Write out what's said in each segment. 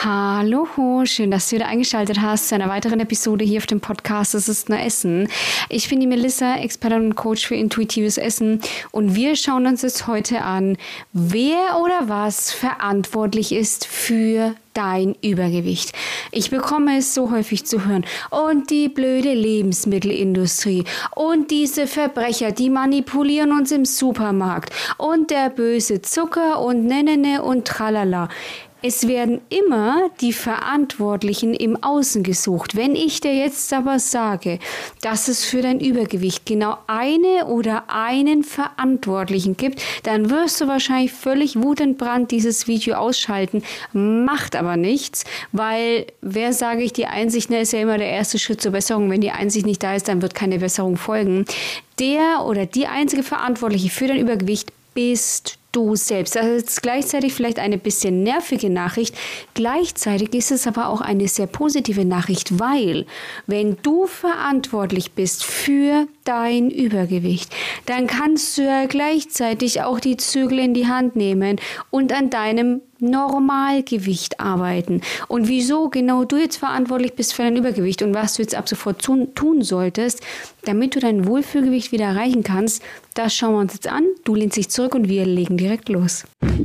Hallo, schön, dass du wieder eingeschaltet hast zu einer weiteren Episode hier auf dem Podcast Es ist nur Essen. Ich bin die Melissa, Expertin und Coach für intuitives Essen und wir schauen uns jetzt heute an, wer oder was verantwortlich ist für dein Übergewicht. Ich bekomme es so häufig zu hören. Und die blöde Lebensmittelindustrie und diese Verbrecher, die manipulieren uns im Supermarkt und der böse Zucker und Nenene und Tralala. Es werden immer die Verantwortlichen im Außen gesucht. Wenn ich dir jetzt aber sage, dass es für dein Übergewicht genau eine oder einen Verantwortlichen gibt, dann wirst du wahrscheinlich völlig wutentbrannt dieses Video ausschalten. Macht aber nichts, weil wer sage ich, die Einsicht ist ja immer der erste Schritt zur Besserung. Wenn die Einsicht nicht da ist, dann wird keine Besserung folgen. Der oder die einzige Verantwortliche für dein Übergewicht bist du selbst. Das ist jetzt gleichzeitig vielleicht eine bisschen nervige Nachricht. Gleichzeitig ist es aber auch eine sehr positive Nachricht, weil wenn du verantwortlich bist für dein Übergewicht, dann kannst du ja gleichzeitig auch die Zügel in die Hand nehmen und an deinem Normalgewicht arbeiten. Und wieso genau du jetzt verantwortlich bist für dein Übergewicht und was du jetzt ab sofort tun solltest, damit du dein Wohlfühlgewicht wieder erreichen kannst, das schauen wir uns jetzt an. Du lehnst dich zurück und wir legen direkt los.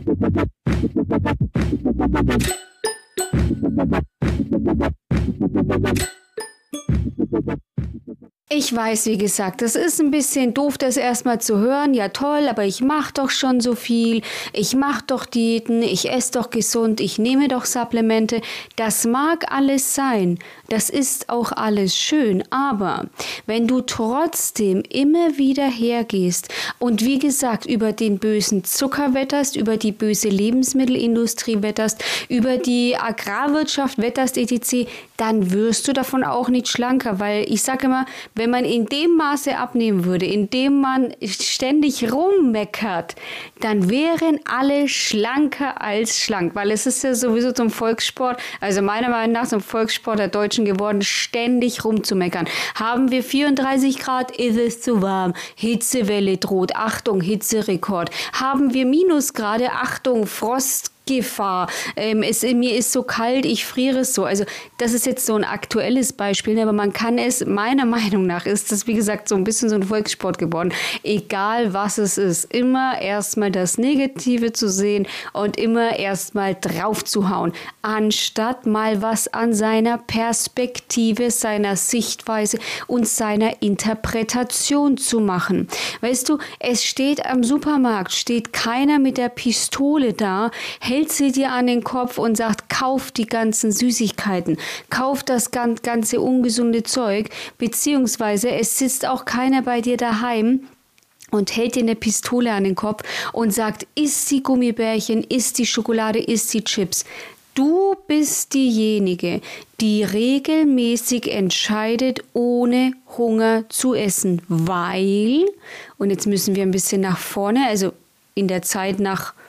Ich weiß, wie gesagt, das ist ein bisschen doof, das erstmal zu hören. Ja toll, aber ich mache doch schon so viel. Ich mache doch Diäten, ich esse doch gesund, ich nehme doch Supplemente. Das mag alles sein. Das ist auch alles schön. Aber wenn du trotzdem immer wieder hergehst und wie gesagt über den bösen Zucker wetterst, über die böse Lebensmittelindustrie wetterst, über die Agrarwirtschaft wetterst etc., dann wirst du davon auch nicht schlanker, weil ich sage immer, wenn man in dem Maße abnehmen würde, in dem man ständig rummeckert, dann wären alle schlanker als schlank, weil es ist ja sowieso zum Volkssport, also meiner Meinung nach zum Volkssport der Deutschen geworden, ständig rumzumeckern. Haben wir 34 Grad, ist es zu warm, Hitzewelle droht, Achtung, Hitzerekord. Haben wir Minusgrade, Achtung, Frostgefahr. Mir ist so kalt, ich friere so. Also das ist jetzt so ein aktuelles Beispiel, aber man kann es, meiner Meinung nach, ist das wie gesagt so ein bisschen so ein Volkssport geworden. Egal was es ist, immer erstmal das Negative zu sehen und immer erstmal drauf zu hauen, anstatt mal was an seiner Perspektive, seiner Sichtweise und seiner Interpretation zu machen. Weißt du, es steht am Supermarkt, steht keiner mit der Pistole da, hält sie dir an den Kopf und sagt, kauf die ganzen Süßigkeiten, kauf das ganze ungesunde Zeug, beziehungsweise es sitzt auch keiner bei dir daheim und hält dir eine Pistole an den Kopf und sagt, isst die Gummibärchen, isst die Schokolade, isst die Chips. Du bist diejenige, die regelmäßig entscheidet, ohne Hunger zu essen, weil, und jetzt müssen wir ein bisschen nach vorne, also in der Zeit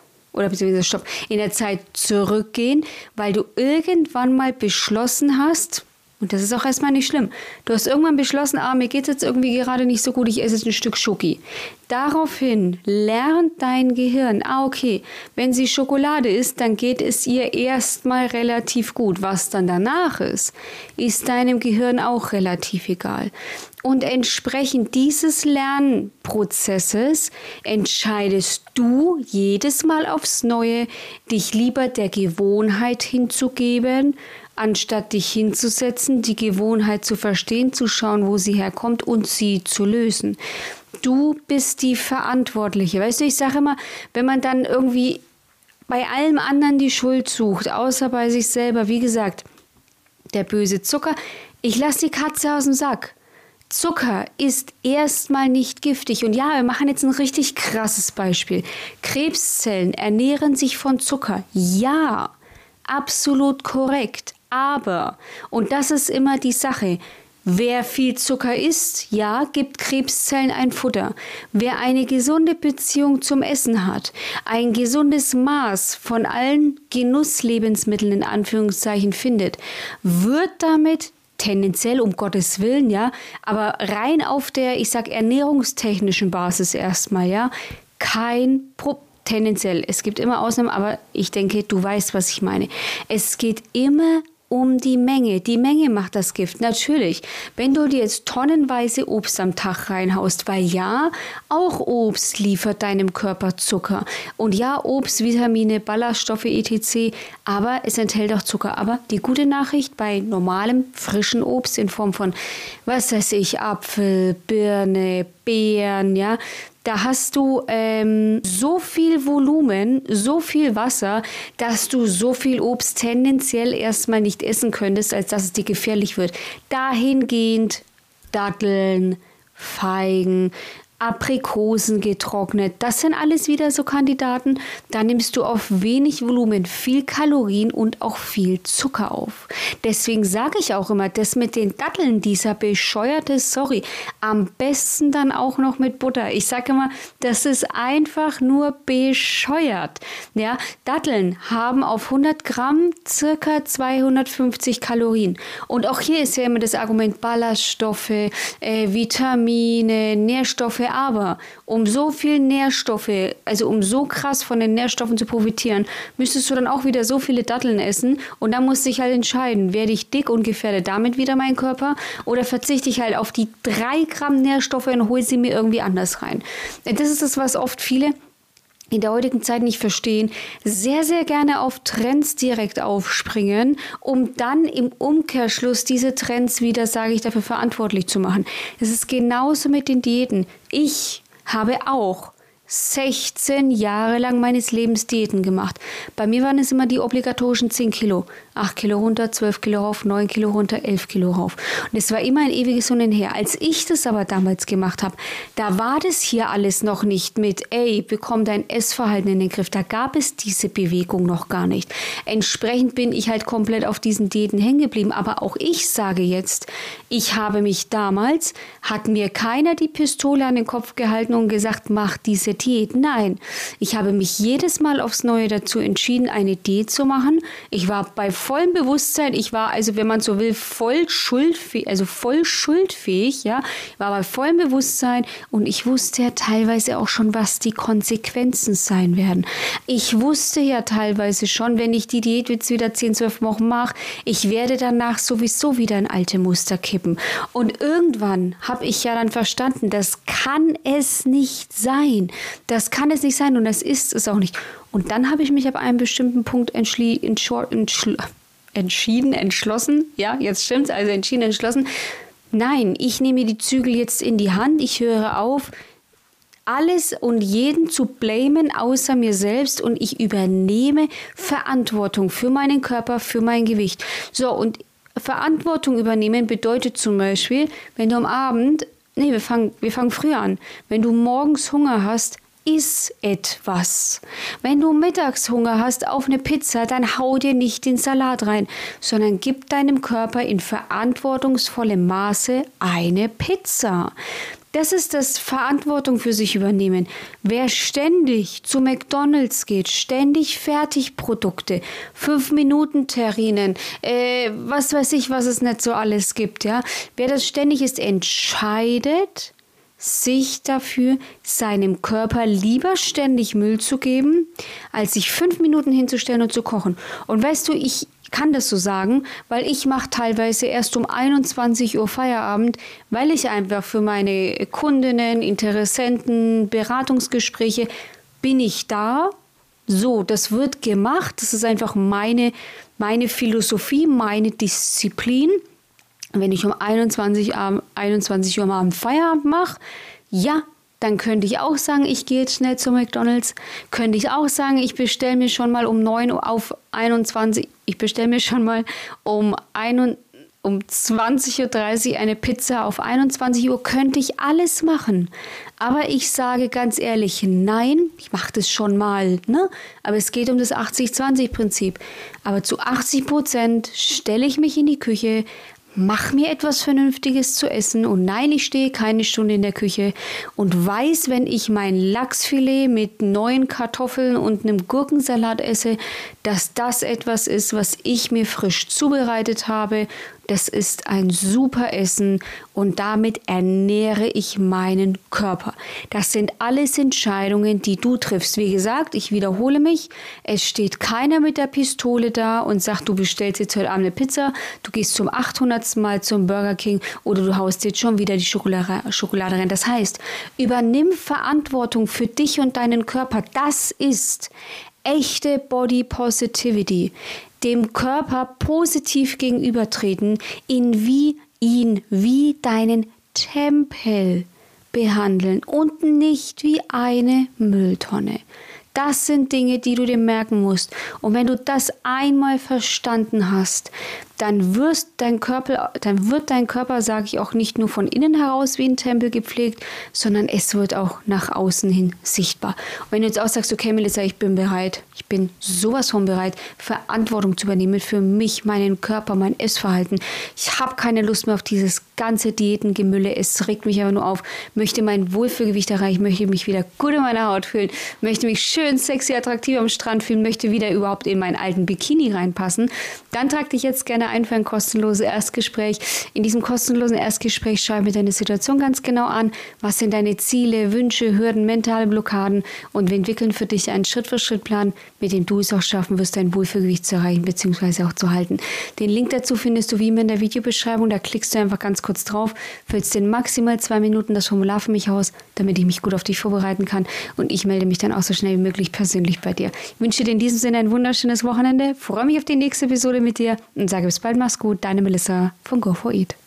in der Zeit zurückgehen, weil du irgendwann mal beschlossen hast, und das ist auch erstmal nicht schlimm, du hast irgendwann beschlossen, mir geht es jetzt irgendwie gerade nicht so gut, ich esse jetzt ein Stück Schoki. Daraufhin lernt dein Gehirn, okay, wenn sie Schokolade isst, dann geht es ihr erstmal relativ gut. Was dann danach ist deinem Gehirn auch relativ egal. Und entsprechend dieses Lernprozesses entscheidest du jedes Mal aufs Neue, dich lieber der Gewohnheit hinzugeben, anstatt dich hinzusetzen, die Gewohnheit zu verstehen, zu schauen, wo sie herkommt und sie zu lösen. Du bist die Verantwortliche. Weißt du, ich sage immer, wenn man dann irgendwie bei allem anderen die Schuld sucht, außer bei sich selber, wie gesagt, der böse Zucker, ich lasse die Katze aus dem Sack. Zucker ist erstmal nicht giftig. Und ja, wir machen jetzt ein richtig krasses Beispiel. Krebszellen ernähren sich von Zucker. Ja, absolut korrekt. Aber, und das ist immer die Sache, wer viel Zucker isst, ja, gibt Krebszellen ein Futter. Wer eine gesunde Beziehung zum Essen hat, ein gesundes Maß von allen Genusslebensmitteln in Anführungszeichen findet, wird damit tendenziell, um Gottes Willen, ja, aber rein auf der, ernährungstechnischen Basis erstmal, ja, tendenziell. Es gibt immer Ausnahmen, aber ich denke, du weißt, was ich meine. Es geht immer um die Menge. Die Menge macht das Gift, natürlich. Wenn du dir jetzt tonnenweise Obst am Tag reinhaust, weil ja, auch Obst liefert deinem Körper Zucker. Und ja, Obst, Vitamine, Ballaststoffe, etc., aber es enthält auch Zucker. Aber die gute Nachricht bei normalem, frischen Obst in Form von, was weiß ich, Apfel, Birne, Beeren, ja, da hast du so viel Volumen, so viel Wasser, dass du so viel Obst tendenziell erstmal nicht essen könntest, als dass es dir gefährlich wird. Dahingehend Datteln, Feigen, Aprikosen getrocknet, das sind alles wieder so Kandidaten. Da nimmst du auf wenig Volumen viel Kalorien und auch viel Zucker auf. Deswegen sage ich auch immer, das mit den Datteln, dieser bescheuerte, am besten dann auch noch mit Butter. Ich sage immer, das ist einfach nur bescheuert. Ja, Datteln haben auf 100 Gramm circa 250 Kalorien. Und auch hier ist ja immer das Argument Ballaststoffe, Vitamine, Nährstoffe. Aber um so viel Nährstoffe, also um so krass von den Nährstoffen zu profitieren, müsstest du dann auch wieder so viele Datteln essen und dann musst du dich halt entscheiden, werde ich dick und gefährde damit wieder meinen Körper oder verzichte ich halt auf die 3 Gramm Nährstoffe und hole sie mir irgendwie anders rein. Das ist das, was oft viele in der heutigen Zeit nicht verstehen, sehr, sehr gerne auf Trends direkt aufspringen, um dann im Umkehrschluss diese Trends wieder, sage ich, dafür verantwortlich zu machen. Es ist genauso mit den Diäten. Ich habe auch 16 Jahre lang meines Lebens Diäten gemacht. Bei mir waren es immer die obligatorischen 10 Kilo. 8 Kilo runter, 12 Kilo rauf, 9 Kilo runter, 11 Kilo rauf. Und es war immer ein ewiges Hin und Her. Als ich das aber damals gemacht habe, da war das hier alles noch nicht mit, bekomm dein Essverhalten in den Griff. Da gab es diese Bewegung noch gar nicht. Entsprechend bin ich halt komplett auf diesen Diäten hängen geblieben. Aber auch ich sage jetzt, ich habe mich damals, hat mir keiner die Pistole an den Kopf gehalten und gesagt, mach diese Diät. Nein, ich habe mich jedes Mal aufs Neue dazu entschieden, eine Diät zu machen. Ich war bei vollem Bewusstsein, ich war also, wenn man so will, voll schuldfähig, ja, ich war bei vollem Bewusstsein und ich wusste ja teilweise auch schon, was die Konsequenzen sein werden. Ich wusste ja teilweise schon, wenn ich die Diät jetzt wieder 10, 12 Wochen mache, ich werde danach sowieso wieder in alte Muster kippen. Und irgendwann habe ich ja dann verstanden, das kann es nicht sein. Das kann es nicht sein und das ist es auch nicht. Und dann habe ich mich ab einem bestimmten Punkt entschlossen. Ja, jetzt stimmt's, also entschlossen. Nein, ich nehme die Zügel jetzt in die Hand. Ich höre auf, alles und jeden zu blamen außer mir selbst und ich übernehme Verantwortung für meinen Körper, für mein Gewicht. So, und Verantwortung übernehmen bedeutet zum Beispiel, wenn du am Abend, wir fangen früher an, wenn du morgens Hunger hast, iss etwas. Wenn du mittags Hunger hast auf eine Pizza, dann hau dir nicht den Salat rein, sondern gib deinem Körper in verantwortungsvollem Maße eine Pizza. Das ist das Verantwortung für sich übernehmen. Wer ständig zu McDonald's geht, ständig Fertigprodukte, 5-Minuten-Terrinen, was weiß ich, was es nicht so alles gibt, ja. Wer das ständig ist, entscheidet sich dafür, seinem Körper lieber ständig Müll zu geben, als sich 5 Minuten hinzustellen und zu kochen. Und weißt du, ich kann das so sagen, weil ich mache teilweise erst um 21 Uhr Feierabend, weil ich einfach für meine Kundinnen, Interessenten, Beratungsgespräche bin ich da. So, das wird gemacht. Das ist einfach meine Philosophie, meine Disziplin. Wenn ich um 21 Uhr am Abend Feierabend mache, ja, dann könnte ich auch sagen, ich gehe jetzt schnell zu McDonald's. Könnte ich auch sagen, ich bestelle mir schon mal um 9 Uhr auf 21, ich bestelle mir schon mal um 20.30 Uhr eine Pizza auf 21 Uhr. Könnte ich alles machen. Aber ich sage ganz ehrlich, nein, ich mache das schon mal, ne? Aber es geht um das 80-20-Prinzip. Aber zu 80% stelle ich mich in die Küche, mach mir etwas Vernünftiges zu essen und nein, ich stehe keine Stunde in der Küche und weiß, wenn ich mein Lachsfilet mit 9 Kartoffeln und einem Gurkensalat esse, dass das etwas ist, was ich mir frisch zubereitet habe, Das ist ein super Essen und damit ernähre ich meinen Körper. Das sind alles Entscheidungen, die du triffst. Wie gesagt, ich wiederhole mich, es steht keiner mit der Pistole da und sagt, du bestellst jetzt heute Abend eine Pizza, du gehst zum 800. Mal zum Burger King oder du haust jetzt schon wieder die Schokolade rein. Das heißt, übernimm Verantwortung für dich und deinen Körper. Das ist echte Body Positivity. Dem Körper positiv gegenübertreten, ihn wie deinen Tempel behandeln und nicht wie eine Mülltonne. Das sind Dinge, die du dir merken musst. Und wenn du das einmal verstanden hast, dann wird dein Körper, sage ich auch, nicht nur von innen heraus wie ein Tempel gepflegt, sondern es wird auch nach außen hin sichtbar. Und wenn du jetzt auch sagst, okay Melissa, ich bin bereit, ich bin sowas von bereit, Verantwortung zu übernehmen für mich, meinen Körper, mein Essverhalten. Ich habe keine Lust mehr auf dieses ganze Diätengemülle, es regt mich aber nur auf, möchte mein Wohlfühlgewicht erreichen, möchte mich wieder gut in meiner Haut fühlen, möchte mich schön sexy, attraktiv am Strand fühlen, möchte wieder überhaupt in meinen alten Bikini reinpassen, dann trag dich jetzt gerne ein für ein kostenloses Erstgespräch. In diesem kostenlosen Erstgespräch schau mir deine Situation ganz genau an. Was sind deine Ziele, Wünsche, Hürden, mentale Blockaden und wir entwickeln für dich einen Schritt-für-Schritt-Plan, mit dem du es auch schaffen wirst, dein Wohlfühlgewicht zu erreichen bzw. auch zu halten. Den Link dazu findest du wie immer in der Videobeschreibung. Da klickst du einfach ganz kurz drauf, füllst in maximal 2 Minuten das Formular für mich aus, damit ich mich gut auf dich vorbereiten kann und ich melde mich dann auch so schnell wie möglich persönlich bei dir. Ich wünsche dir in diesem Sinne ein wunderschönes Wochenende, freue mich auf die nächste Episode mit dir und sage bis bald, mach's gut, deine Melissa von Go4Eat.